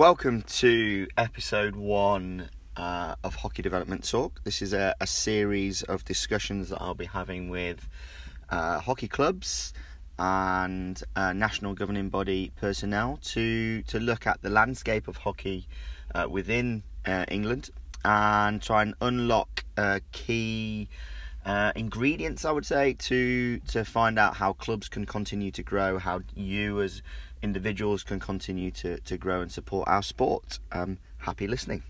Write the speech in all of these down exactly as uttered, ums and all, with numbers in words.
welcome to episode one uh, of Hockey Development Talk. This is a, a series of discussions that I'll be having with uh, hockey clubs and uh, national governing body personnel to, to look at the landscape of hockey uh, within uh, England and try and unlock uh, key uh, ingredients, I would say, to to find out how clubs can continue to grow, how you as individuals can continue to, to grow and support our sport. Um, happy listening.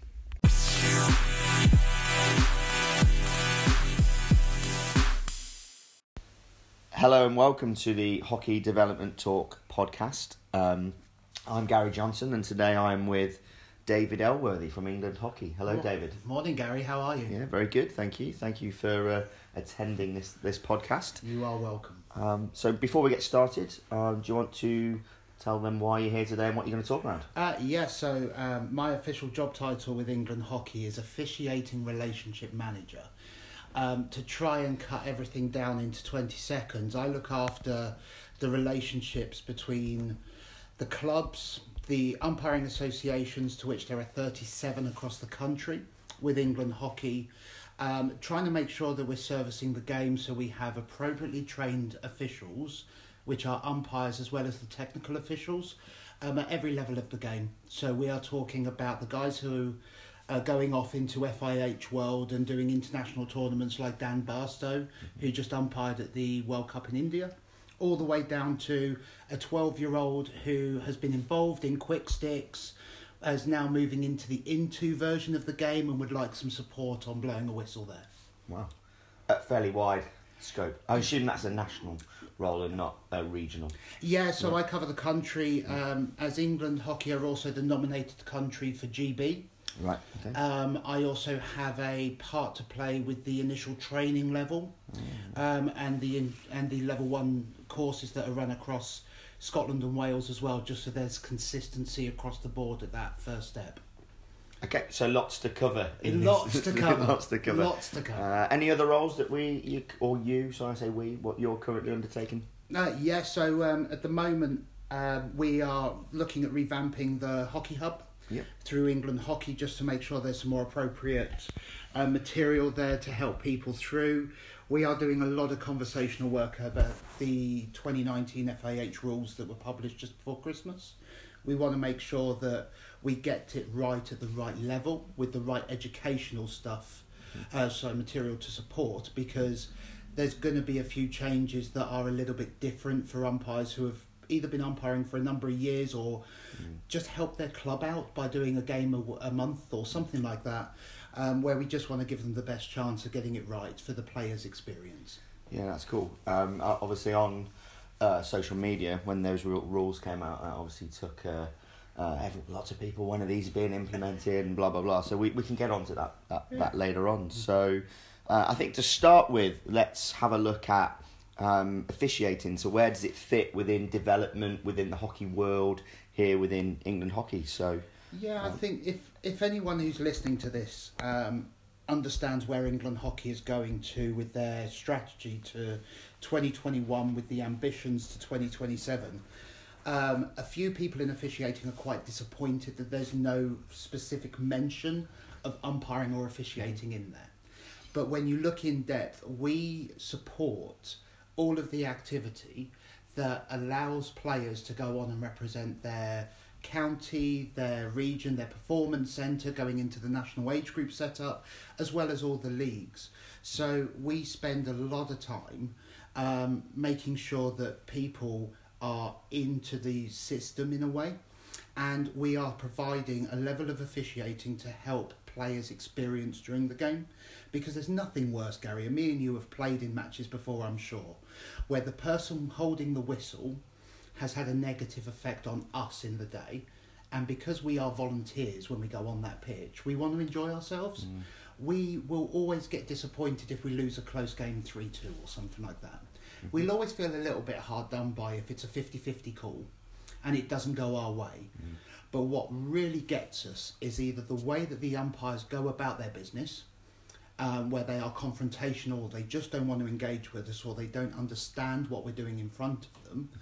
Hello and welcome to the Hockey Development Talk podcast. Um, I'm Gary Johnson and today I'm with David Elworthy from England Hockey. Hello, well, David. Morning, Gary. How are you? Yeah, very good. Thank you. Thank you for uh, attending this, this podcast. You are welcome. Um, so before we get started, uh, do you want to tell them why you're here today and what you're going to talk about? Uh, yeah, so um, my official job title with England Hockey is Officiating Relationship Manager. Um, to try and cut everything down into twenty seconds, I look after the relationships between the clubs, the umpiring associations, to which there are thirty-seven across the country with England Hockey, um, trying to make sure that we're servicing the game so we have appropriately trained officials, which are umpires as well as the technical officials, um, at every level of the game. So we are talking about the guys who are going off into F I H World and doing international tournaments like Dan Barstow, who just umpired at the World Cup in India, all the way down to a twelve-year-old who has been involved in quick sticks, is now moving into the into version of the game and would like some support on blowing a whistle there. Wow. A fairly wide scope. I assume that's a national role and not a regional. Yeah, so yeah. I cover the country. Um, as England Hockey are also the nominated country for G B. Right. Okay. Um, I also have a part to play with the initial training level, mm. um, and the in, and the level one courses that are run across Scotland and Wales as well, just so there's consistency across the board at that first step. Okay, so lots to cover. In lots this. to cover. lots to cover. Lots to cover. Uh, any other roles that we you, or you? So I say we. What you're currently undertaking? Uh, yeah. So um, at the moment uh, we are looking at revamping the Hockey Hub. Yep. Through England Hockey, just to make sure there's some more appropriate uh, material there to help people through. We are doing a lot of conversational work about the twenty nineteen F I H rules that were published just before Christmas. We want to make sure that we get it right at the right level with the right educational stuff, uh, so material to support, because there's going to be a few changes that are a little bit different for umpires who have either been umpiring for a number of years or mm. just help their club out by doing a game a, a month or something like that, um, where we just want to give them the best chance of getting it right for the player's experience. Yeah, that's cool. Um, obviously on uh, social media, when those rules came out, that obviously took uh, uh, every, lots of people, when are these being implemented and blah, blah, blah. So we, we can get onto that, that, yeah. that later on. Mm. So uh, I think to start with, let's have a look at Um, officiating. So where does it fit within development within the hockey world here within England Hockey? So yeah, um, I think if if anyone who's listening to this um, understands where England Hockey is going to with their strategy to twenty twenty-one with the ambitions to twenty twenty-seven, um, a few people in officiating are quite disappointed that there's no specific mention of umpiring or officiating in there. But when you look in depth, we support all of the activity that allows players to go on and represent their county, their region, their performance centre, going into the national age group setup, as well as all the leagues. So we spend a lot of time um, making sure that people are into the system in a way, and we are providing a level of officiating to help players experience during the game, because there's nothing worse, Gary, and me and you have played in matches before, I'm sure, where the person holding the whistle has had a negative effect on us in the day, and because we are volunteers when we go on that pitch, we want to enjoy ourselves. Mm. We will always get disappointed if we lose a close game three two or something like that. Mm-hmm. We'll always feel a little bit hard done by if it's a fifty-fifty call and it doesn't go our way. Mm. But what really gets us is either the way that the umpires go about their business, um, where they are confrontational, or they just don't want to engage with us, or they don't understand what we're doing in front of them,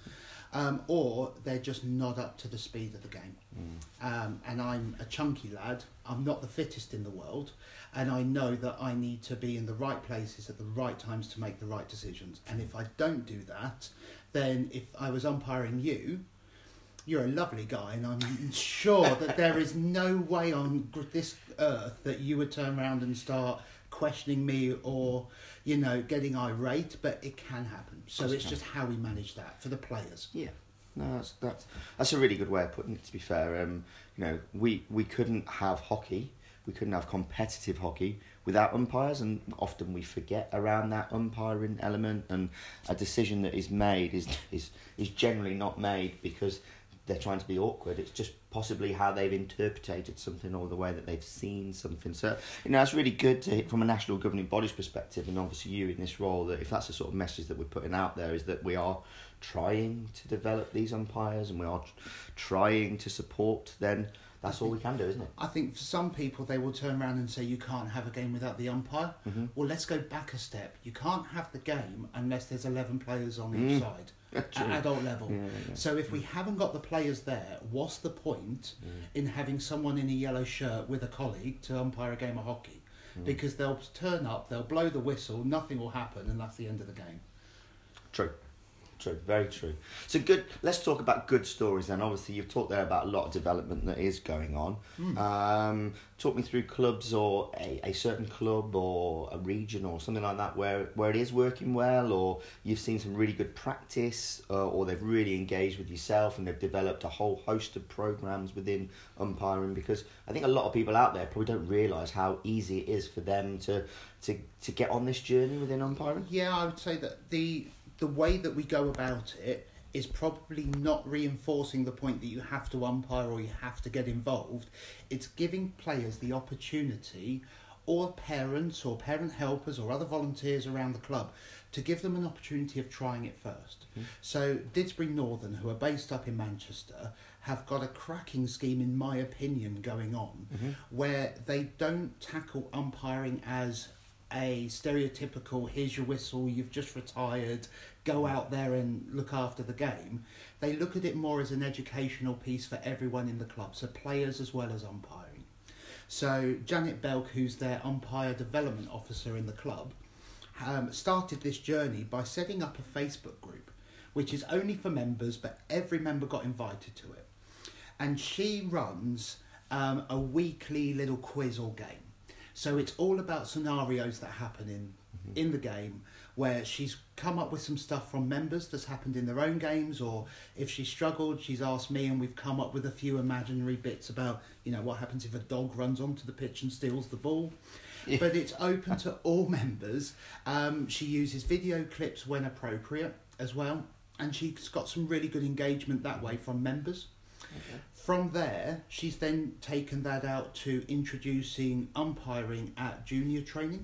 um, or they're just not up to the speed of the game. Mm. Um, and I'm a chunky lad. I'm not the fittest in the world, and I know that I need to be in the right places at the right times to make the right decisions. And if I don't do that, then if I was umpiring you, you're a lovely guy, and I'm sure that there is no way on this earth that you would turn around and start questioning me or, you know, getting irate, but it can happen. So it's just how we manage that for the players. Yeah. No, that's that's that's a really good way of putting it, to be fair. Um, you know, we, we couldn't have hockey, we couldn't have competitive hockey without umpires, and often we forget around that umpiring element, and a decision that is made is is, is generally not made because they're trying to be awkward. It's just possibly how they've interpreted something or the way that they've seen something. So, you know, that's really good to, from a national governing body's perspective, and obviously you in this role, that if that's the sort of message that we're putting out there, is that we are trying to develop these umpires and we are trying to support, then that's all we can do, isn't it? I think for some people, they will turn around and say, you can't have a game without the umpire. Mm-hmm. Well, let's go back a step. You can't have the game unless there's eleven players on mm. each side. At adult level. Yeah, yeah. So if we haven't got the players there, what's the point mm. in having someone in a yellow shirt with a colleague to umpire a game of hockey? Mm. Because they'll turn up, they'll blow the whistle, nothing will happen, and that's the end of the game. True. True, very true. So good. Let's talk about good stories then. Obviously, you've talked there about a lot of development that is going on. Mm. Um, talk me through clubs or a, a certain club or a region or something like that where, where it is working well, or you've seen some really good practice, uh, or they've really engaged with yourself and they've developed a whole host of programs within umpiring. Because I think a lot of people out there probably don't realise how easy it is for them to, to, to get on this journey within umpiring. Yeah, I would say that the... the way that we go about it is probably not reinforcing the point that you have to umpire or you have to get involved. It's giving players the opportunity, or parents or parent helpers or other volunteers around the club, to give them an opportunity of trying it first. Mm-hmm. So Didsbury Northern, who are based up in Manchester, have got a cracking scheme, in my opinion, going on, mm-hmm. where they don't tackle umpiring as a stereotypical, here's your whistle, you've just retired, go out there and look after the game. They look at it more as an educational piece for everyone in the club, so players as well as umpiring. So Janet Belk, who's their umpire development officer in the club, um, started this journey by setting up a Facebook group, which is only for members, but every member got invited to it. And she runs um, a weekly little quiz or game. So it's all about scenarios that happen in mm-hmm. in the game, where she's come up with some stuff from members that's happened in their own games, or if she struggled, she's asked me and we've come up with a few imaginary bits about, you know, what happens if a dog runs onto the pitch and steals the ball. Yeah. But it's open to all members. Um, she uses video clips when appropriate as well, and she's got some really good engagement that way from members. Okay. From there, she's then taken that out to introducing umpiring at junior training.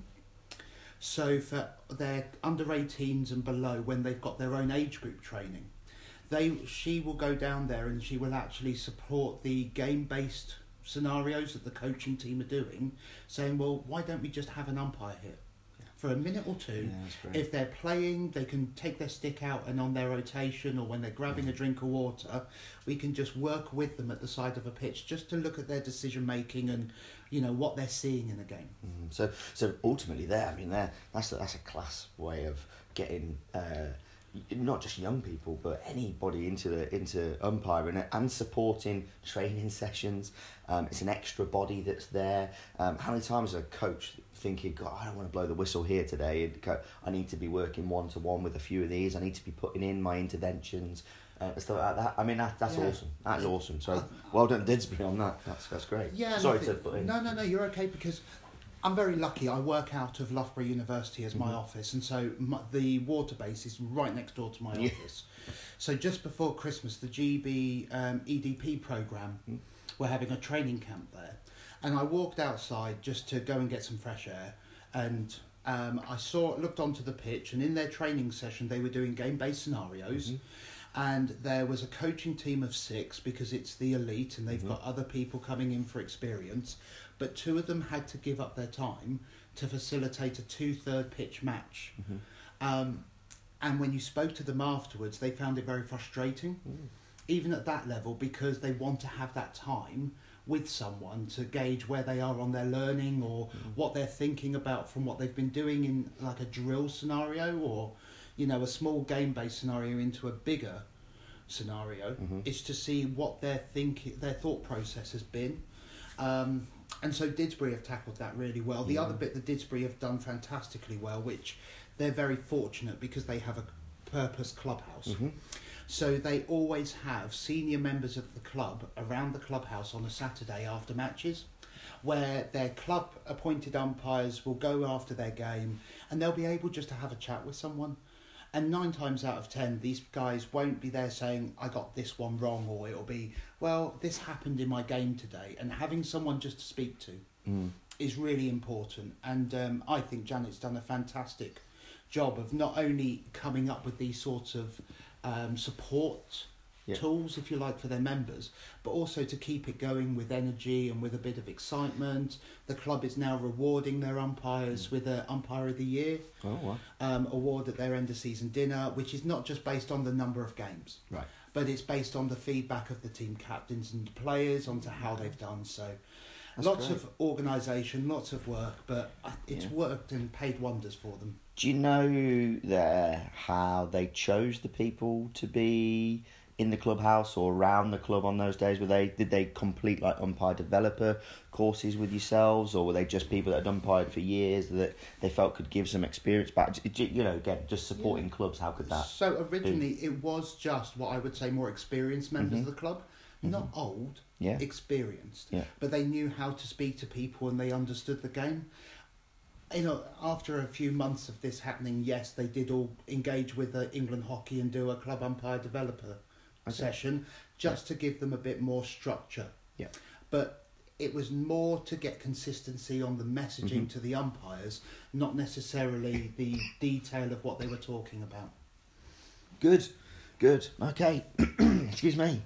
So for their under eighteens and below, when they've got their own age group training, they she will go down there and she will actually support the game-based scenarios that the coaching team are doing, saying, well, why don't we just have an umpire here? For a minute or two, yeah, if they're playing, they can take their stick out, and on their rotation or when they're grabbing a drink of water, we can just work with them at the side of a pitch just to look at their decision making and, you know, what they're seeing in the game. Mm, so, so ultimately, there, I mean, there that's a, that's a class way of getting uh, not just young people but anybody into the into umpiring and supporting training sessions. Um, it's an extra body that's there. Um, how many times as a coach thinking, God, I don't want to blow the whistle here today. I need to be working one to one with a few of these. I need to be putting in my interventions uh, and stuff like that. I mean, that, that's yeah. awesome. That's awesome. So well done, Didsbury, on that. That's that's great. Yeah. Sorry think, to put in. No, no, no. You're okay, because I'm very lucky. I work out of Loughborough University as my mm-hmm. office, and so my, the water base is right next door to my yeah. office. So just before Christmas, the G B um, E D P programme, mm-hmm. we're having a training camp there. And I walked outside just to go and get some fresh air, and um, I saw, looked onto the pitch, and in their training session they were doing game-based scenarios, mm-hmm. and there was a coaching team of six, because it's the elite and they've mm-hmm. got other people coming in for experience, but two of them had to give up their time to facilitate a two-third pitch match. Mm-hmm. Um, and when you spoke to them afterwards, they found it very frustrating, mm. even at that level, because they want to have that time with someone to gauge where they are on their learning or mm. what they're thinking about from what they've been doing in like a drill scenario or, you know, a small game-based scenario into a bigger scenario. Mm-hmm. Is to see what their think their thought process has been. Um, and so Didsbury have tackled that really well. The yeah. other bit that Didsbury have done fantastically well, which they're very fortunate because they have a purpose clubhouse. Mm-hmm. So they always have senior members of the club around the clubhouse on a Saturday after matches, where their club appointed umpires will go after their game and they'll be able just to have a chat with someone. And nine times out of ten, these guys won't be there saying, I got this one wrong, or it'll be, well, this happened in my game today. And having someone just to speak to mm. is really important. And um, I think Janet's done a fantastic job of not only coming up with these sorts of um, support yeah. tools, if you like, for their members, but also to keep it going with energy and with a bit of excitement. The club is now rewarding their umpires mm. with an Umpire of the Year oh, wow. um, award at their end of season dinner, which is not just based on the number of games, right, but it's based on the feedback of the team captains and players onto how they've done. So That's lots great. of organisation, lots of work, but it's yeah. worked and paid wonders for them. Do you know there how they chose the people to be in the clubhouse or around the club on those days? Were they did they complete like umpire developer courses with yourselves, or were they just people that had umpired for years that they felt could give some experience back? You know, again, just supporting yeah. clubs. How could that? So originally, be? It was just what I would say more experienced members mm-hmm. of the club, mm-hmm. not old, yeah. experienced, yeah. but they knew how to speak to people and they understood the game. You know, after a few months of this happening, yes, they did all engage with uh, England Hockey and do a club umpire developer okay. session just yeah. to give them a bit more structure. Yeah. But it was more to get consistency on the messaging mm-hmm. to the umpires, not necessarily the detail of what they were talking about. Good, good. Okay, excuse me.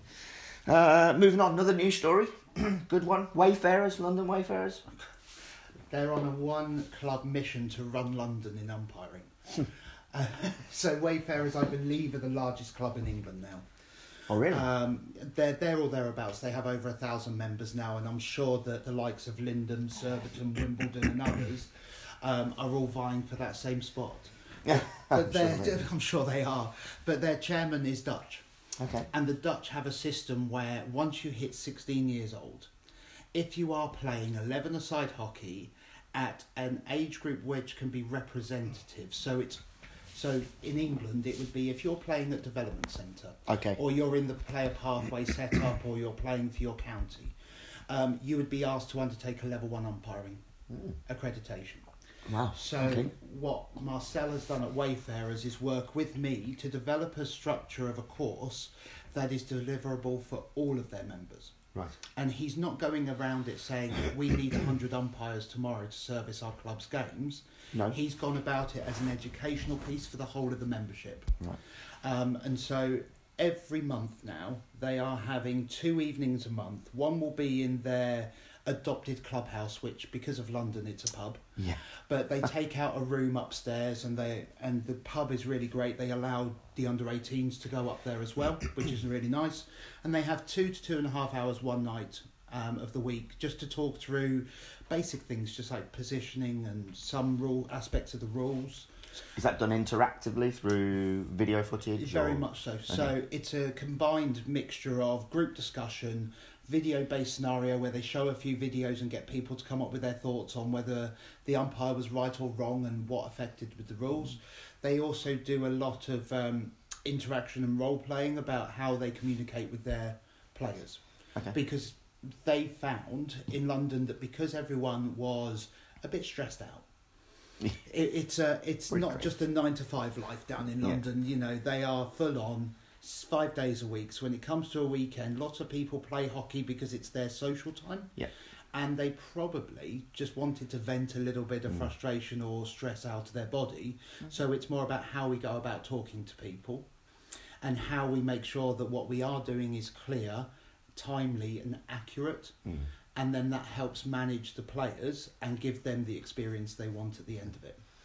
Uh, moving on, another news story. Good one. Wayfarers, London Wayfarers. They're on a one-club mission to run London in umpiring. uh, so Wayfarers, I believe, are the largest club in England now. Oh, really? Um, they're there or thereabouts. They have over a thousand members now, and I'm sure that the likes of Lyndon, Surbiton, Wimbledon and others um, are all vying for that same spot. Yeah, but I'm sure, I'm sure they are. But their chairman is Dutch. Okay. And the Dutch have a system where once you hit sixteen years old, if you are playing eleven-a-side hockey at an age group which can be representative, so it's so in England it would be if you're playing at development centre, okay, or you're in the player pathway set up, or you're playing for your county, um, you would be asked to undertake a level one umpiring mm. accreditation. Wow. So okay. what Marcel has done at Wayfarers is work with me to develop a structure of a course that is deliverable for all of their members. Right. And he's not going around it saying we need one hundred umpires tomorrow to service our club's games. No. He's gone about it as an educational piece for the whole of the membership. Right. Um, and so every month now they are having two evenings a month. One will be in their adopted clubhouse, which because of London it's a pub. Yeah. But they take out a room upstairs, and they and the pub is really great. They allow the under eighteens to go up there as well, which is really nice. And they have two to two and a half hours one night um, of the week just to talk through basic things, just like positioning and some rule aspects of the rules. Is that done interactively through video footage? Very or? much so. Okay. So it's a combined mixture of group discussion, video-based scenario where they show a few videos and get people to come up with their thoughts on whether the umpire was right or wrong and what affected with the rules. They also do a lot of um, interaction and role-playing about how they communicate with their players. Okay. Because they found in London that because everyone was a bit stressed out, it, it's a, it's Pretty not crazy. just a nine to five life down in London. Yeah. You know, they are full on five days a week. So when it comes to a weekend, lots of people play hockey because it's their social time. Yeah. And they probably just wanted to vent a little bit of mm. frustration or stress out of their body. Mm. So it's more about how we go about talking to people and how we make sure that what we are doing is clear, timely and accurate. Mm. And then that helps manage the players and give them the experience they want at the end of it.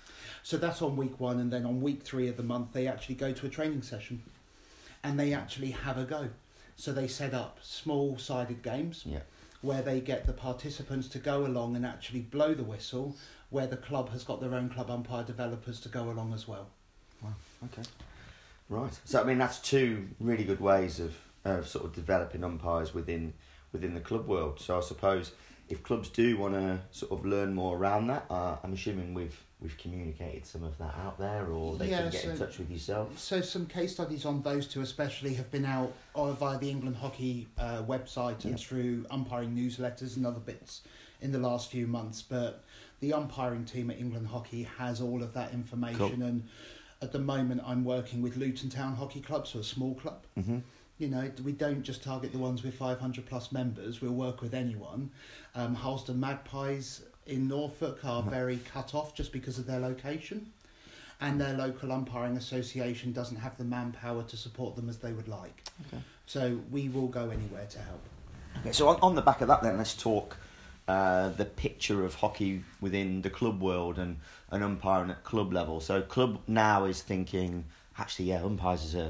So that's on week one, and then on week three of the month, they actually go to a training session, and they actually have a go. So they set up small-sided games Yeah. where they get the participants to go along and actually blow the whistle, where the club has got their own club umpire developers to go along as well. Wow. Okay. Right. So I mean, that's two really good ways of of sort of developing umpires within within the club world. So I suppose if clubs do want to sort of learn more around that, uh, I'm assuming we've we've communicated some of that out there, or they Yeah, can get so- in touch with yourself. So some case studies on those two especially have been out uh, via the England Hockey uh, website and Yeah. through umpiring newsletters and other bits in the last few months. But the umpiring team at England Hockey has all of that information. Cool. And at the moment, I'm working with Luton Town Hockey Club, so a small club. Mm-hmm. You know, we don't just target the ones with five hundred plus members. We'll work with anyone. Um, Harleston Magpies in Norfolk are Mhm. very cut off just because of their location. And their local umpiring association doesn't have the manpower to support them as they would like. Okay. So we will go anywhere to help. Okay, so on, on the back of that then, let's talk uh, the picture of hockey within the club world and, and umpiring at club level. So club now is thinking, actually, yeah, umpires is a,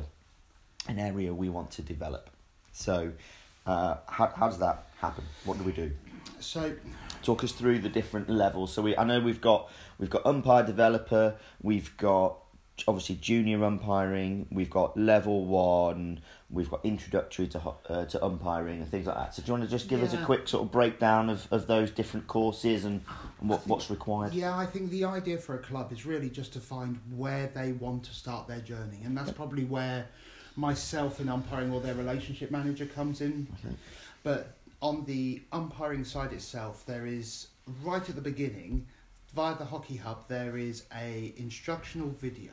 an area we want to develop. So uh, how, how does that happen? What do we do? So Talk us through the different levels. So we, I know we've got we've got umpire developer, we've got obviously junior umpiring, we've got level one, we've got introductory to ho- uh, to umpiring and things like that. So do you want to just give us a Yeah. quick sort of breakdown of, of those different courses and, and what, what's required? yeah, I think the idea for a club is really just to find where they want to start their journey. And that's probably where myself and umpiring or their relationship manager comes in. Okay. But on the umpiring side itself, there is, right at the beginning, via the Hockey Hub, there is a instructional video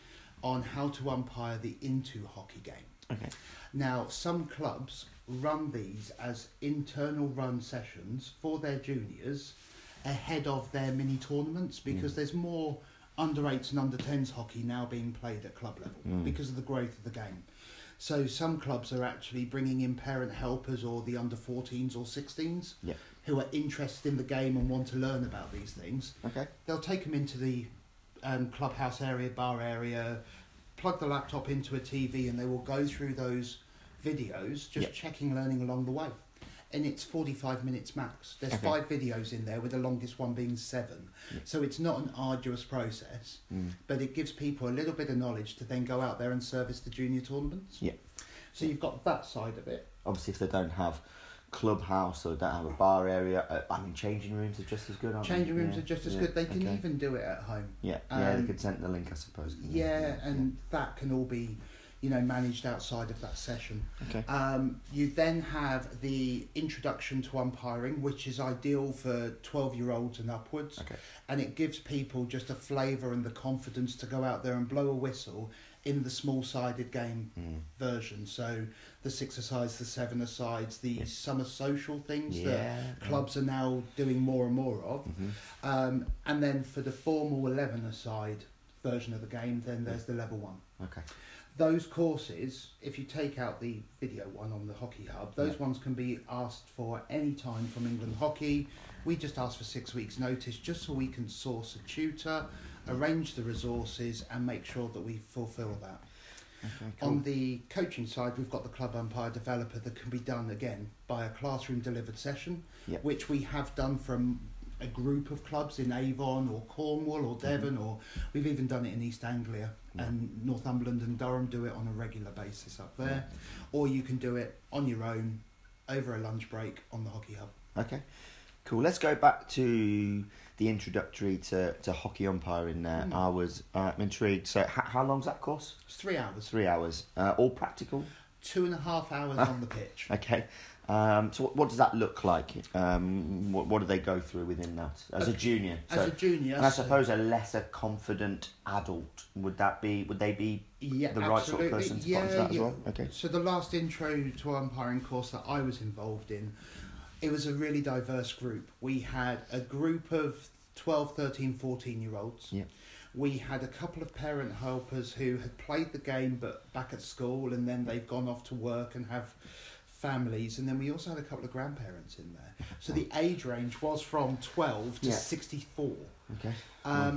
on how to umpire the into hockey game. Okay. Now, some clubs run these as internal run sessions for their juniors ahead of their mini tournaments, because Mm. there's more under eights and under tens hockey now being played at club level Mm. because of the growth of the game. So some clubs are actually bringing in parent helpers or the under fourteens or sixteens Yeah. who are interested in the game and want to learn about these things. Okay. They'll take them into the um, clubhouse area, bar area, plug the laptop into a T V, and they will go through those videos, just Yeah. checking, learning along the way. And it's forty-five minutes max. There's Okay. five videos in there, with the longest one being seven. Yeah. So it's not an arduous process, Mm. but it gives people a little bit of knowledge to then go out there and service the junior tournaments. Yeah. So you've got that side of it. Obviously, if they don't have clubhouse or don't have a bar area, uh, I mean, changing rooms are just as good, aren't Changing they? rooms Yeah, are just as yeah, good. They can okay. even do it at home. Yeah, yeah, they Um, could send the link, I suppose. couldn't they? Yeah, and that can all be, you know, managed outside of that session. Okay. Um, you then have the introduction to umpiring, which is ideal for twelve-year-olds and upwards. Okay. And it gives people just a flavour and the confidence to go out there and blow a whistle in the small-sided game Mm. version. So the six-a-sides, the seven-a-sides, the Yeah. summer social things Yeah. that clubs are now doing more and more of. Mhm. Um, and then for the formal eleven-a-side version of the game, then there's the level one. Okay. Those courses, if you take out the video one on the Hockey Hub, those Yeah. ones can be asked for any time from England Hockey. We just ask for six weeks' notice just so we can source a tutor, arrange the resources, and make sure that we fulfil that. Okay, cool. On the coaching side, we've got the club umpire developer that can be done again by a classroom delivered session, Yep. which we have done from a group of clubs in Avon or Cornwall or Devon, or we've even done it in East Anglia, Yeah. and Northumberland and Durham do it on a regular basis up there. Or you can do it on your own over a lunch break on the Hockey Hub. Okay, cool. Let's go back to the introductory to, to hockey umpiring there. Mm. I was uh, intrigued. So, h- how long's that course? It's three hours, Three hours. Uh, all practical? two and a half hours on the pitch. Okay. Um, so, what, what does that look like? Um, what, what do they go through within that as a junior? As So, a junior, and I so- suppose a lesser confident adult, would that be? Would they be yeah, the right sort of absolutely. person to yeah, sponsor that as yeah. well? Okay. So the last intro to umpiring course that I was involved in, it was a really diverse group. We had a group of twelve, thirteen, fourteen year olds. Yeah. We had a couple of parent helpers who had played the game but back at school, and then they've gone off to work and have families, and then we also had a couple of grandparents in there. So the age range was from twelve to Yeah. sixty-four. Okay. Um,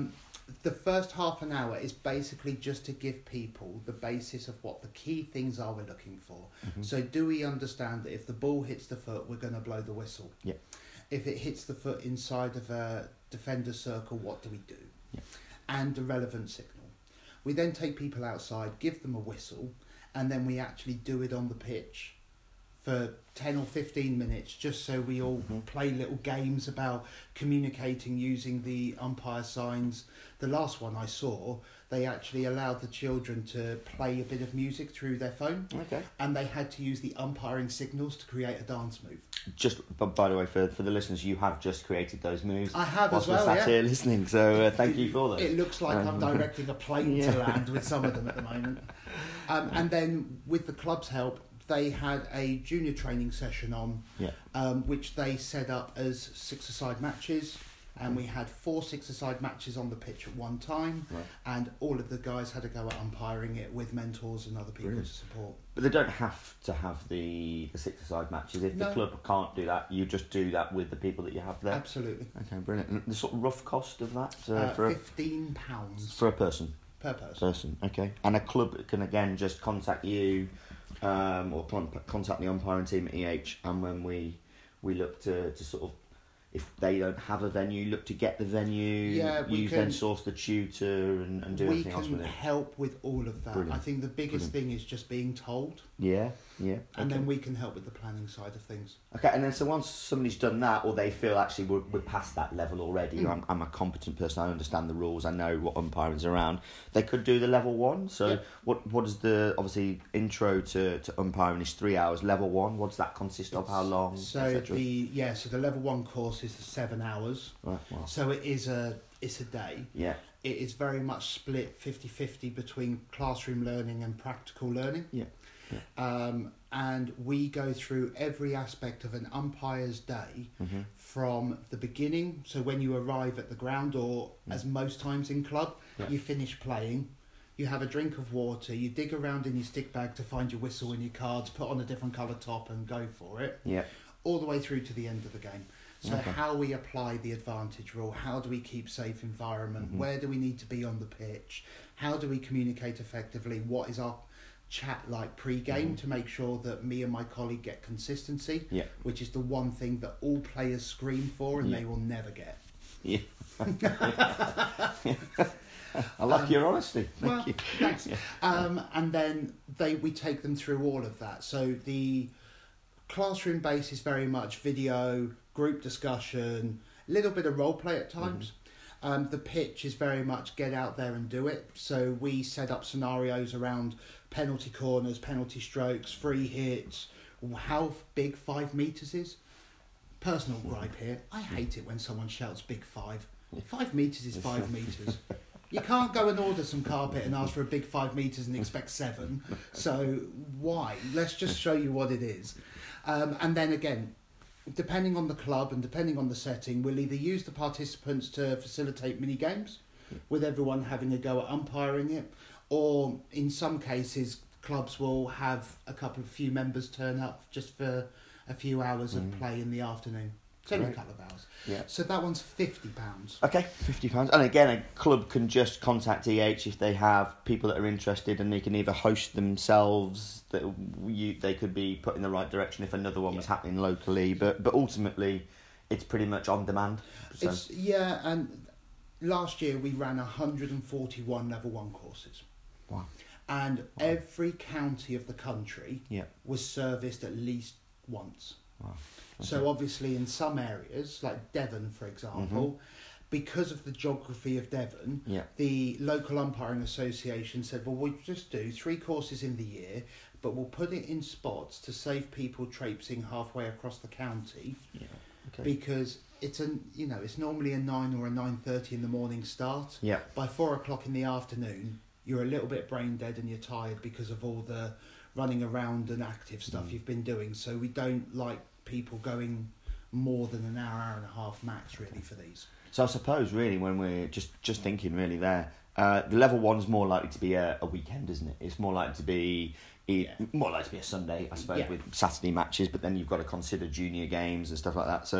the first half an hour is basically just to give people the basis of what the key things are we're looking for. Mm-hmm. So do we understand that if the ball hits the foot, we're going to blow the whistle? Yeah. If it hits the foot inside of a defender circle, what do we do? Yeah. And the relevant signal. We then take people outside, give them a whistle, and then we actually do it on the pitch for ten or fifteen minutes, just so we all Mm-hmm. play little games about communicating using the umpire signs. The last one I saw, they actually allowed the children to play a bit of music through their phone, Okay. and they had to use the umpiring signals to create a dance move. Just, but by the way, for for the listeners, you have just created those moves. I have whilst as well, we're sat yeah. here listening, so uh, thank you for those. It looks like I'm Um, directing a plane yeah. to land with some of them at the moment. Um, and then with the club's help, they had a junior training session on, Yeah. um, which they set up as six-a-side matches. And we had four six-a-side matches on the pitch at one time. Right. And all of the guys had to go at umpiring it with mentors and other people Brilliant. to support. But they don't have to have the, the six-a-side matches. If the No. club can't do that, you just do that with the people that you have there. Absolutely. Okay, brilliant. And the sort of rough cost of that uh, Uh, for a, fifteen pounds for a person. per person. Person, okay. And a club can again just contact you, um, or con- contact the umpiring team at E H, and when we we look to, to sort of, if they don't have a venue, look to get the venue. Yeah, we you can- then source the tutor and, and do We everything else can with it. help with all of that. Brilliant. I think the biggest thing is just being told, Yeah, yeah. and okay. then we can help with the planning side of things. Okay, and then so once somebody's done that, or they feel actually we're, we're past that level already, Mm. I'm, I'm a competent person, I understand the rules, I know what umpiring's around, they could do the level one. So Yeah. what what is the, obviously, intro to, to umpiring is three hours. Level one, what does that consist of? How long? So et cetera? the yeah, so the level one course is seven hours. Right, wow. So it is a it's a day. Yeah, It is very much split fifty-fifty between classroom learning and practical learning. yeah. Um, and we go through every aspect of an umpire's day Mm-hmm. from the beginning. So when you arrive at the ground, or Mm. as most times in club, Yeah. you finish playing, you have a drink of water, you dig around in your stick bag to find your whistle and your cards, put on a different colour top and go for it, Yeah, all the way through to the end of the game. So Okay. how we apply the advantage rule, how do we keep safe environment, Mhm. where do we need to be on the pitch, how do we communicate effectively, what is our chat like pre-game Mhm. to make sure that me and my colleague get consistency, yeah, which is the one thing that all players scream for and Yeah. they will never get. yeah. I like Um, your honesty. Thank well, you. thanks. Yeah. Um, and then they we take them through all of that. So the classroom base is very much video, group discussion, a little bit of role play at times. Um, the pitch is very much get out there and do it. So we set up scenarios around penalty corners, penalty strokes, free hits, how big five metres is. Personal gripe here, I hate it when someone shouts big five. Five metres is five metres. You can't go and order some carpet and ask for a big five metres and expect seven. So why? Let's just show you what it is. Um, and then again, depending on the club and depending on the setting, we'll either use the participants to facilitate mini games, with everyone having a go at umpiring it, or in some cases, clubs will have a couple of few members turn up just for a few hours of Mm. play in the afternoon. It's only Great. a couple of hours. Yeah. So that one's fifty pounds. Okay, fifty pounds. And again, a club can just contact E H if they have people that are interested, and they can either host themselves, that you, they could be put in the right direction if another one was Yeah. happening locally, but but ultimately it's pretty much on demand. So, It's yeah, and last year we ran one hundred forty-one level one courses. Wow. And every county of the country Yeah. was serviced at least once. Wow. So obviously in some areas, like Devon for example, because of the geography of Devon, Yeah. the local umpiring association said, well, we'll just do three courses in the year, but we'll put it in spots to save people traipsing halfway across the county, Yeah. Okay. because it's a you know it's normally a nine or a nine thirty in the morning start. Yeah. By four o'clock in the afternoon, you're a little bit brain dead and you're tired because of all the running around and active stuff Mm. you've been doing. So we don't like people going more than an hour, hour and a half max, really, for these. So I suppose really when we're just just thinking really there, uh, the level one's more likely to be a, a weekend, isn't it? It's more likely to be e- Yeah. more likely to be a Sunday, I suppose, Yeah. with Saturday matches. But then you've got to consider junior games and stuff like that. So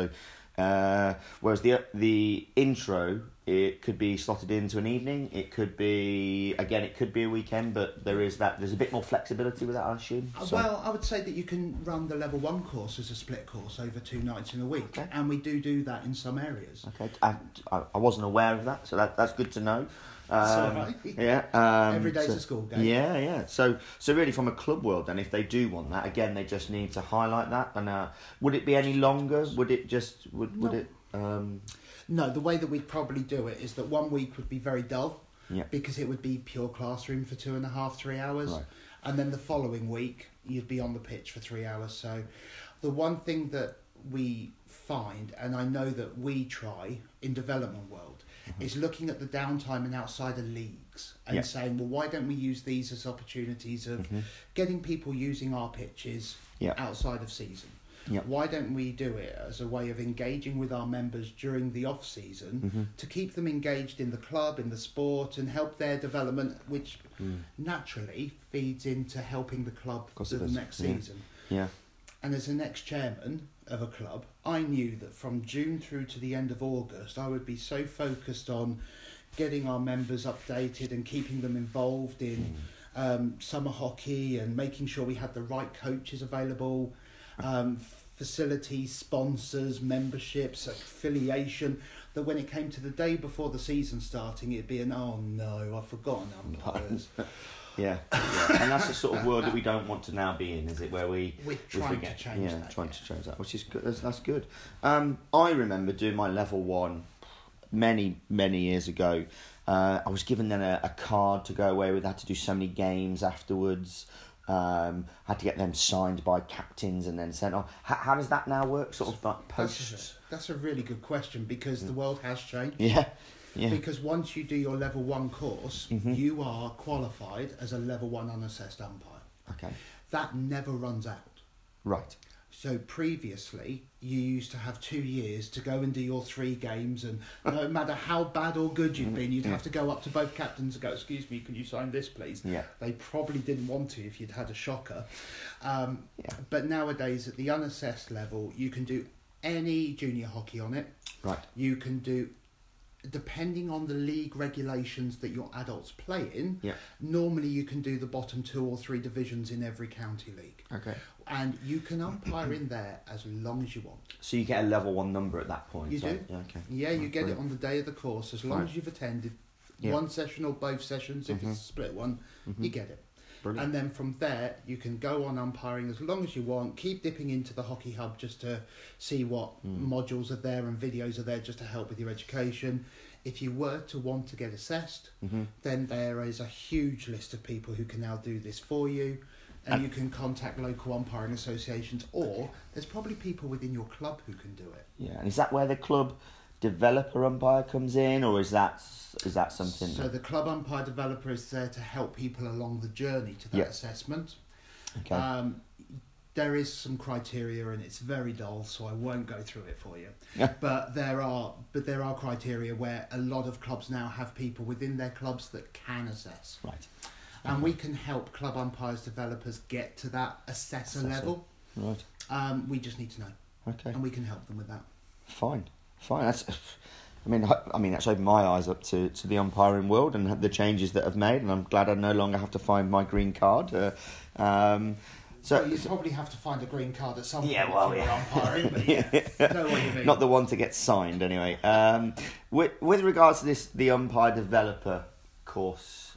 Uh, whereas the the intro, it could be slotted into an evening. It could be, again, it could be a weekend, but there is that. There's a bit more flexibility with that, I assume. Uh, So- Well, I would say that you can run the level one course as a split course over two nights in a week, Okay. and we do do that in some areas. Okay, I, I I wasn't aware of that, so that that's good to know. Um, So, right. Yeah. Um, Every day's so- a school game. Yeah, yeah. So so really, from a club world, then, if they do want that, again, they just need to highlight that. And uh, would it be any longer? Would it just would would No. it? Um, No, the way that we'd probably do it is that one week would be very dull, Yeah. because it would be pure classroom for two and a half, three hours. Right. And then the following week, you'd be on the pitch for three hours. So the one thing that we find, and I know that we try in development world, Mm-hmm. is looking at the downtime in outsider leagues and Yeah. saying, well, why don't we use these as opportunities of Mhm. getting people using our pitches Yeah. outside of season? Yeah. Why don't we do it as a way of engaging with our members during the off season Mhm. to keep them engaged in the club, in the sport, and help their development, which Mm. naturally feeds into helping the club course for it the does, next yeah. season. Yeah. And as an ex-chairman of a club, I knew that from June through to the end of August, I would be so focused on getting our members updated and keeping them involved in um, summer hockey and making sure we had the right coaches available, um, facilities, sponsors, memberships, affiliation, that when it came to the day before the season starting, it'd be an, oh no, I've forgotten umpires. Yeah, yeah. And that's the sort of world that we don't want to now be in, is it? Where we We're we trying forget. to change yeah, that. trying yeah. to change that, which is good. That's, that's good. Um, I remember doing my level one many many years ago. Uh, I was given then a, a card to go away with. I had to do so many games afterwards. Um, had to get them signed by captains and then sent off. How, how does that now work? Sort of like post. That's a, that's a really good question, because the world has changed. Yeah, yeah. Because once you do your level one course, Mhm. you are qualified as a level one unassessed umpire. Okay. That never runs out. Right. So previously, you used to have two years to go and do your three games, and no matter how bad or good you'd been, you'd Yeah. have to go up to both captains and go, excuse me, can you sign this, please? Yeah. They probably didn't want to if you'd had a shocker. Um, Yeah. But nowadays, at the unassessed level, you can do any junior hockey on it. Right. You can do, depending on the league regulations that your adults play in, Yeah. normally you can do the bottom two or three divisions in every county league. Okay. And you can umpire in there as long as you want. So you get a level one number at that point. You so, do. Yeah. Okay. Yeah, you Right, get it brilliant. on the day of the course, as long Right. as you've attended Yeah. one session or both sessions. If Mhm. it's a split one, Mhm. you get it. Brilliant. And then from there, you can go on umpiring as long as you want. Keep dipping into the Hockey Hub just to see what Mm. modules are there and videos are there just to help with your education. If you were to want to get assessed, Mhm. then there is a huge list of people who can now do this for you. And And- you can contact local umpiring associations, or there's probably people within your club who can do it. Yeah, and is that where the club developer umpire comes in, or is that is that something? So the club umpire developer is there to help people along the journey to that Yeah. assessment. okay. Um, there is some criteria, and it's very dull, so I won't go through it for you. Yeah. But there are, but there are criteria where a lot of clubs now have people within their clubs that can assess, Right. and we can help club umpires developers get to that assessor Assessor. level. Right. Um, we just need to know, Okay. and we can help them with that. Fine. Fine. That's. I mean, I I mean, that's opened my eyes up to, to the umpiring world and the changes that have made, and I'm glad I no longer have to find my green card. Uh, um, so, So you probably have to find a green card at some point Yeah, well, if you're yeah. umpiring, but yeah, know what you mean. not the one to get signed anyway. Um, with with regards to this, the umpire developer course.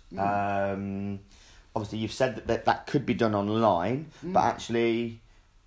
Um, obviously, you've said that, that that could be done online, Mm. but actually,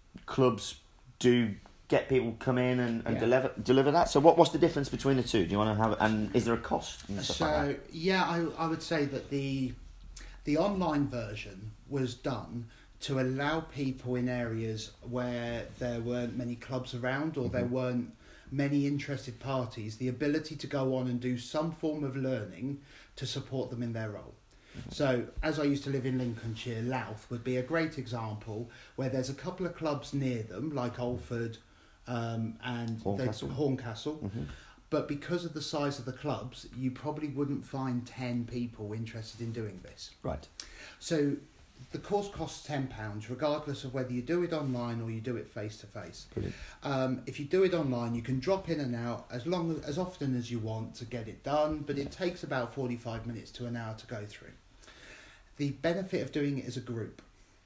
clubs do get people come in and, and Yeah. deliver deliver that. So, what what's the difference between the two? Do you want to have? And is there a cost? And stuff So like that? yeah, I I would say that the the online version was done to allow people in areas where there weren't many clubs around, or there Mhm. weren't many interested parties, the ability to go on and do some form of learning to support them in their role. So, as I used to live in Lincolnshire, Louth would be a great example where there's a couple of clubs near them, like Alford um, and they- Horncastle. Horncastle. Mhm. But because of the size of the clubs, you probably wouldn't find ten people interested in doing this. Right. So the course costs ten pounds, regardless of whether you do it online or you do it face to face. Brilliant. Um, if you do it online, you can drop in and out as long as, as often as you want to get it done, but it takes about forty-five minutes to an hour to go through. The benefit of doing it as a group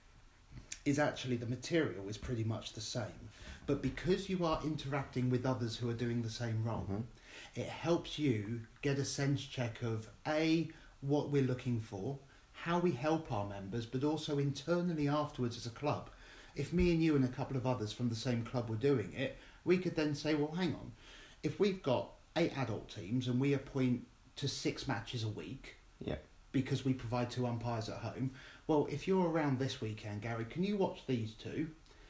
is actually the material is pretty much the same, but because you are interacting with others who are doing the same role, mm-hmm. it helps you get a sense check of A, what we're looking for, how we help our members, but also internally afterwards as a club. If me and you and a couple of others from the same club were doing it, we could then say, well, hang on, if we've got eight adult teams and we appoint to six matches a week, yeah, because we provide two umpires at home, well, if you're around this weekend, Gary, can you watch these two?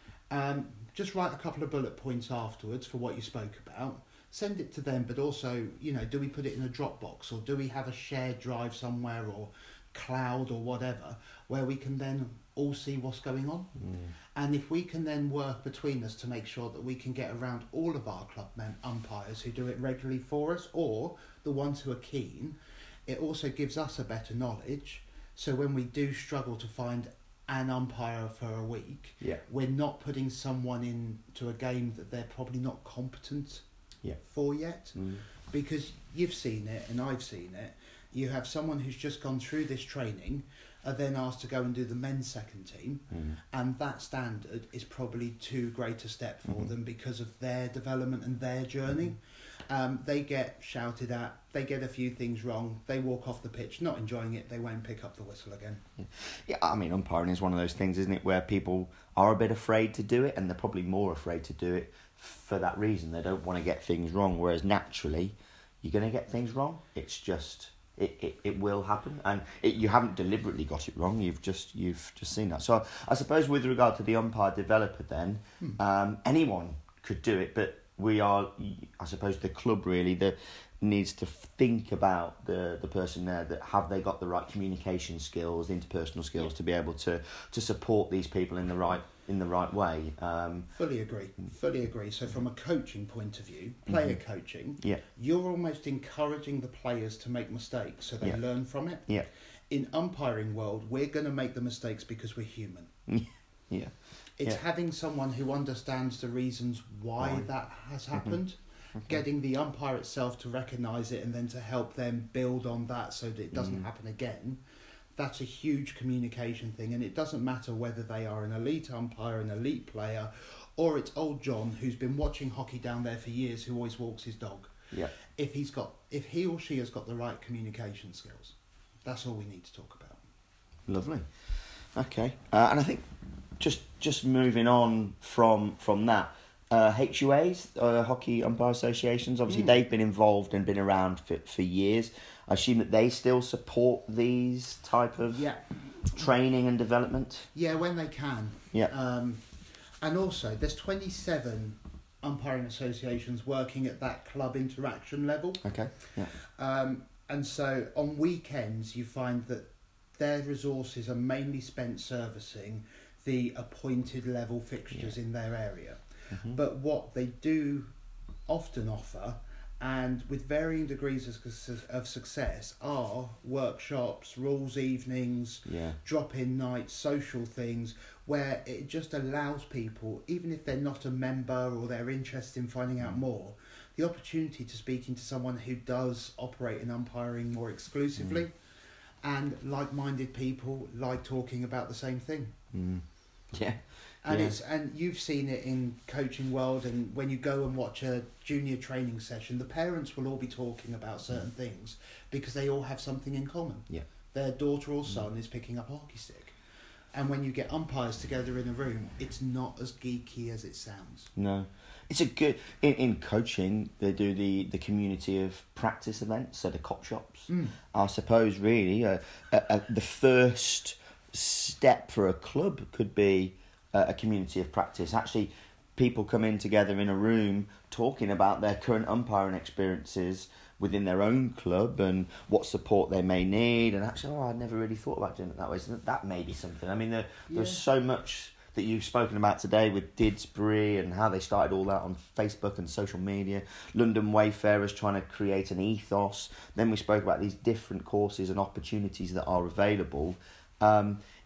Um, just write a couple of bullet points afterwards for what you spoke about. Send it to them, but also, you know, do we put it in a Dropbox or do we have a shared drive somewhere or cloud or whatever where we can then all see what's going on? Mm. And if we can then work between us to make sure that we can get around all of our club men umpires who do it regularly for us or the ones who are keen, it also gives us a better knowledge. So when we do struggle to find an umpire for a week, yeah. we're not putting someone into a game that they're probably not competent yeah. for yet. Mm. Because you've seen it and I've seen it. You have someone who's just gone through this training are then asked to go and do the men's second team, mm. and that standard is probably too great a step for mm-hmm. them because of their development and their journey. Mm-hmm. Um, they get shouted at, they get a few things wrong, they walk off the pitch not enjoying it, they won't pick up the whistle again. Yeah, yeah I mean, umpiring is one of those things, isn't it, where people are a bit afraid to do it, and they're probably more afraid to do it for that reason. They don't want to get things wrong, whereas naturally you're going to get things wrong. It's just... It, it, it will happen, and it, you haven't deliberately got it wrong. You've just you've just seen that. So I suppose with regard to the umpire developer, then hmm. um, anyone could do it, but we are, I suppose, the club really that needs to think about the the person there. That have they got the right communication skills, interpersonal skills yeah. to be able to to support these people in the right in the right way. Um, Fully agree. Fully agree. So from a coaching point of view, player mm-hmm. coaching, yeah. you're almost encouraging the players to make mistakes so they yeah. learn from it. Yeah. In umpiring world, we're going to make the mistakes because we're human. yeah. It's yeah. having someone who understands the reasons why, why? that has happened, mm-hmm. Mm-hmm. getting the umpire itself to recognise it and then to help them build on that so that it doesn't mm. happen again. That's a huge communication thing, and it doesn't matter whether they are an elite umpire, an elite player, or it's old John who's been watching hockey down there for years who always walks his dog. Yeah. If he's got, if he or she has got the right communication skills, that's all we need to talk about. Lovely. Okay, uh, and I think just just moving on from from that, uh, H U As, uh, Hockey Umpire Associations, obviously mm. they've been involved and been around for for years. I assume that they still support these type of yeah. training and development? Yeah, when they can. Yeah. Um, and also, there's twenty-seven umpiring associations working at that club interaction level. Okay, yeah. Um, and so, on weekends, you find that their resources are mainly spent servicing the appointed level fixtures yeah. in their area. Mm-hmm. But what they do often offer, and with varying degrees of, of success, are workshops, rules evenings, yeah. drop-in nights, social things, where it just allows people, even if they're not a member or they're interested in finding out more, the opportunity to speak into someone who does operate in umpiring more exclusively, mm. and like-minded people like talking about the same thing. Mm. Yeah. And yeah. it's and you've seen it in coaching world, and when you go and watch a junior training session, the parents will all be talking about certain mm. things because they all have something in common. Yeah. Their daughter or son mm. is picking up a hockey stick. And when you get umpires together in a room, it's not as geeky as it sounds. No. It's a good... In, in coaching, they do the, the community of practice events, so the cop shops. Mm. I suppose, really, uh, uh, uh, the first step for a club could be uh, a community of practice. Actually, people come in together in a room talking about their current umpiring experiences within their own club and what support they may need. And actually, oh, I'd never really thought about doing it that way. So that may be something. I mean, there, yeah. there's so much that you've spoken about today with Didsbury and how they started all that on Facebook and social media. London Wayfarers trying to create an ethos. Then we spoke about these different courses and opportunities that are available. Um, it,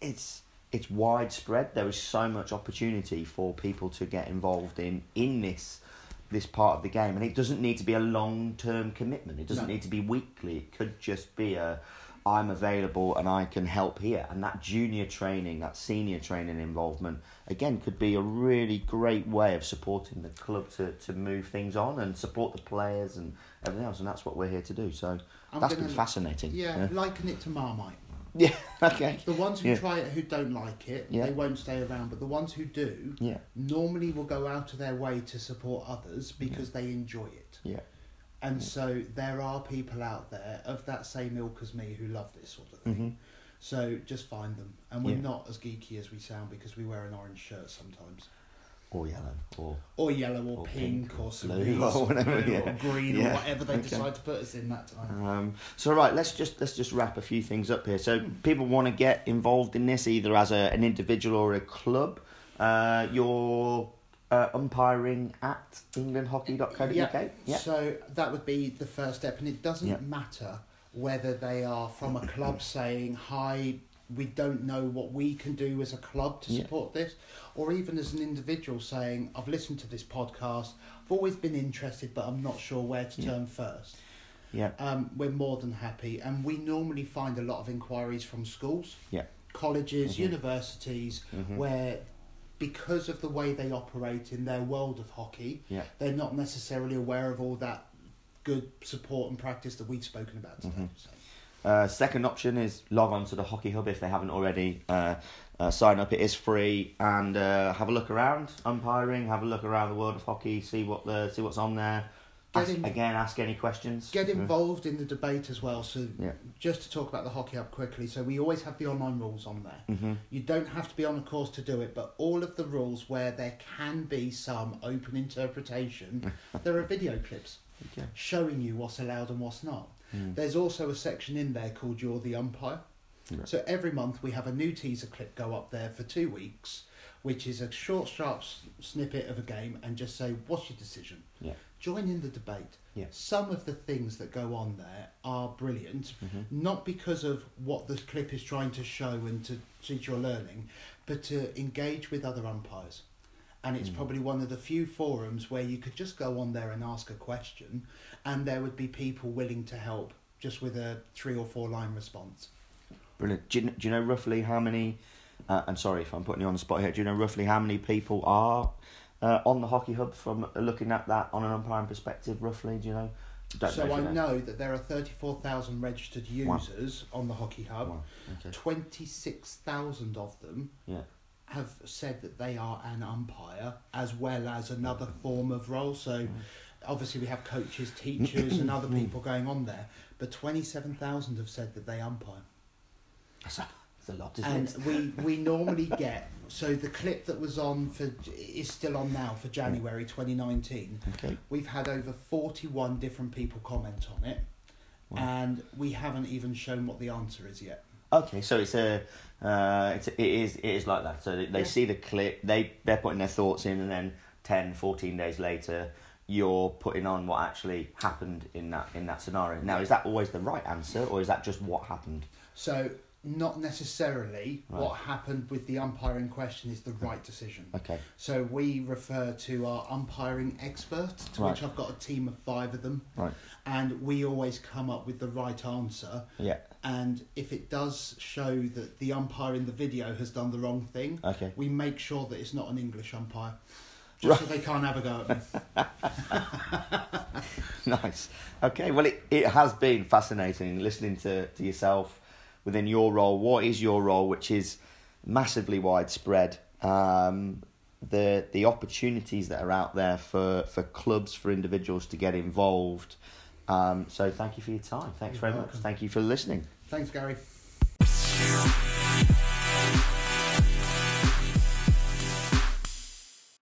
it's it's widespread. There is so much opportunity for people to get involved in in this this part of the game, and it doesn't need to be a long term commitment. It doesn't No. need to be weekly. It could just be a I'm available and I can help here. And that junior training, that senior training involvement, again, could be a really great way of supporting the club to, to move things on and support the players and everything else. And that's what we're here to do. So I'm that's gonna- been fascinating. Yeah, Yeah. liken it to Marmite. Yeah, okay. The ones who Yeah. try it who don't like it, Yeah. they won't stay around. But the ones who do, Yeah, normally will go out of their way to support others because they enjoy it. yeah. And so there are people out there of that same ilk as me who love this sort of thing. hmm So just find them. And we're Yeah. not as geeky as we sound because we wear an orange shirt sometimes. Or yellow, or Or yellow or, Or pink, pink or or cerise blue, or or, whatever, blue yeah. or green Yeah. or whatever they Okay. decide to put us in that time. Um, so right, let's just let's just wrap a few things up here. So people want to get involved in this either as a, an individual or a club. Uh, you're uh, umpiring at england hockey dot co dot uk. Yeah. Yeah. So that would be the first step, and it doesn't Yeah. matter whether they are from a club saying, hi, we don't know what we can do as a club to Yeah. support this, or even as an individual saying, I've listened to this podcast, I've always been interested, but I'm not sure where to Yeah. turn first. Yeah. Um, we're more than happy, and we normally find a lot of inquiries from schools, Yeah. colleges, Mhm. universities, Mhm. where because of the way they operate in their world of hockey, Yeah. they're not necessarily aware of all that good support and practice that we've spoken about today. Mhm. So, Uh, second option is log on to the Hockey Hub if they haven't already. Uh, uh, sign up. It is free, and uh, have a look around umpiring. Have a look around the world of hockey. See what the see what's on there. Get Ask, in- again, ask any questions. get Yeah. involved in the debate as well. So Yeah. just to talk about the Hockey Hub quickly, so we always have the online rules on there. Mhm. You don't have to be on a course to do it, but all of the rules where there can be some open interpretation, there are video clips Okay. showing you what's allowed and what's not. Mm. There's also a section in there called You're the Umpire. Yeah. So every month we have a new teaser clip go up there for two weeks, which is a short, sharp s- snippet of a game, and just say, what's your decision? Yeah. Join in the debate. Yeah. Some of the things that go on there are brilliant, Mhm. not because of what the clip is trying to show and to teach your learning, but to engage with other umpires. And it's Mm. probably one of the few forums where you could just go on there and ask a question, and there would be people willing to help just with a three or four line response. Brilliant. Do you, kn- do you know roughly how many? Uh, I'm sorry if I'm putting you on the spot here. Do you know roughly how many people are uh, on the Hockey Hub from looking at that on an umpiring perspective? Roughly, do you know? Don't So know if I you know that there are thirty-four thousand registered Wow. users on the Hockey Hub. Wow. Okay. twenty-six thousand of them Yeah. have said that they are an umpire as well as another form of role. So obviously we have coaches, teachers and other people going on there, but twenty-seven thousand have said that they umpire. That's a, that's a lot, isn't And it? we, we normally get, so the clip that was on for, is still on now for January twenty nineteen. Okay. We've had over forty-one different people comment on it, Wow. and we haven't even shown what the answer is yet. Okay, so it's a, uh, it's a, it is it is like that. So they, they Yeah. see the clip, they they're putting their thoughts in, and then ten, fourteen days later, you're putting on what actually happened in that in that scenario. Now, is that always the right answer, or is that just what happened? So not necessarily Right. what happened with the umpiring question is the right decision. Okay. So we refer to our umpiring expert, to Right. which I've got a team of five of them, Right. and we always come up with the right answer. Yeah. And if it does show that the umpire in the video has done the wrong thing, Okay. we make sure that it's not an English umpire, just so Right. they can't have a go at me. Nice. Okay. Well, it, it has been fascinating listening to, to yourself within your role. What is your role, which is massively widespread? Um, the the opportunities that are out there for, for clubs, for individuals to get involved. Um, so thank you for your time. Thanks You're very welcome. much. Thank you for listening. Thanks, Gary.